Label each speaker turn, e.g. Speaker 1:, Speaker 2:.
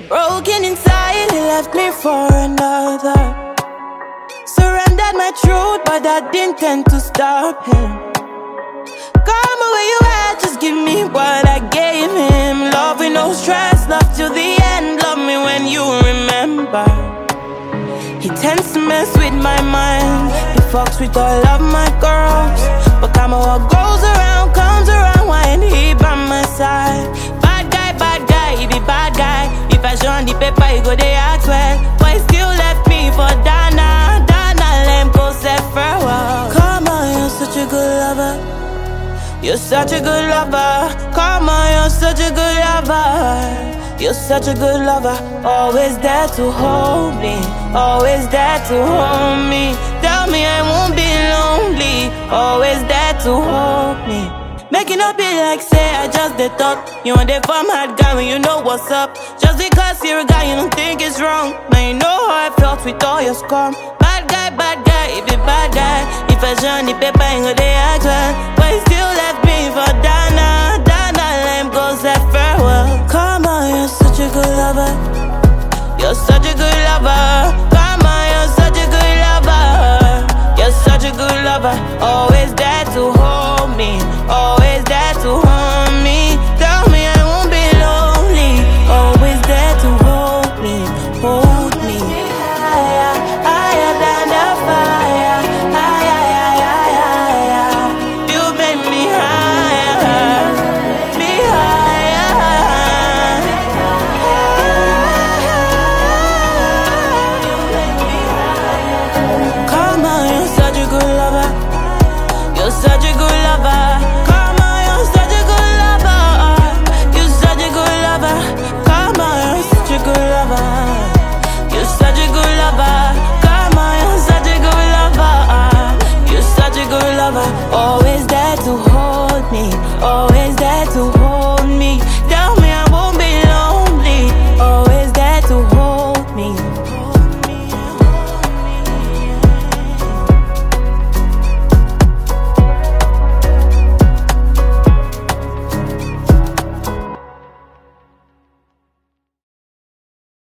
Speaker 1: Broken inside, he left me for another. Surrendered my truth, but that didn't tend to stop him. Call me where you at, just give me what I gave him. Love with no stress, love till the end. Love me when you remember. He tends to mess with my mind. He fucks with all of my girls, but come on, what goes around comes around. Why ain't he by my side? Bad guy, he be bad guy. If I show on the paper, he go they act well. But he still left me for Dana. Let him go set farewell. Come on, you're such a good lover. You're such a good lover. Come on, you're such a good lover. You're such a good lover. Always there to hold me. Always there to hold me. Tell me I won't be lonely. Always there to hold me. Making up it like say I just the thought. You want the farm hard guy when you know what's up. Just because you're a guy you don't think it's wrong. Now you know how I felt with all your scum. Bad guy, he be bad guy. If I show on the paper, ain't go they act well. But he still left me for Dana. Let him go say farewell. Come on, you're such a good lover. You're such a good lover. Come on, you're such a good lover. You're such a good lover. Oh,